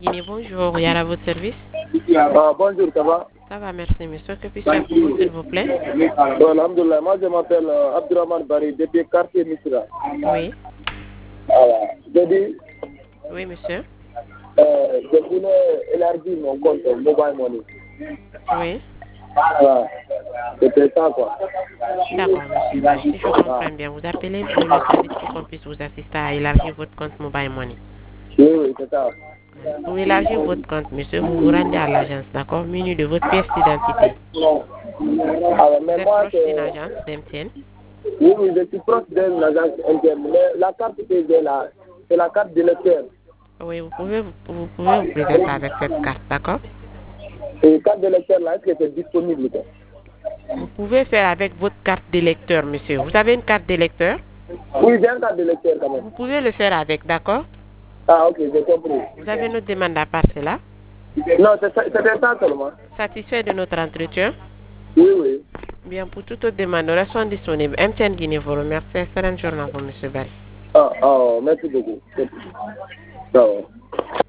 Guinée, bonjour, il y a à votre service. Bonjour, ça va? Ça va, merci, monsieur. Que puis-je faire pour vous, s'il vous plaît? Alhamdulillah, moi je m'appelle Abdurrahman Bari, depuis quartier Misra. Oui. Voilà. Je dis, Oui, monsieur. je voulais élargir mon compte Mobile Money. Oui. Voilà. C'était ça, quoi. D'accord, monsieur. Bah, si je comprends bien, vous appelez pour le service pour qu'on puisse vous assister à élargir votre compte Mobile Money. Oui, c'est ça. Pour élargir votre compte, monsieur, vous vous rendez à l'agence, d'accord, muni de votre pièce d'identité. Alors, Vous mais êtes moi, proche d'une agence d'MTN? oui, je suis proche d'une agence interne. Mais la carte que j'ai là, c'est la carte de lecteur. Oui, vous pouvez vous présenter avec cette carte, d'accord? Et la carte de lecteur là, est-ce que c'est disponible, quoi? Vous pouvez faire avec votre carte d'électeur, monsieur. Vous avez une carte d'électeur? Oui, j'ai une carte de lecteur quand même. Vous pouvez le faire avec, d'accord? Ah, ok, j'ai compris. Vous avez notre demande à part cela? Non, c'était ça seulement. Satisfait de notre entretien? Oui, oui. Bien, pour toute autre demande, nous restons disponibles. MTN Guinée vous remercie. Excellente journée à vous, monsieur Barry. Merci beaucoup. Ciao.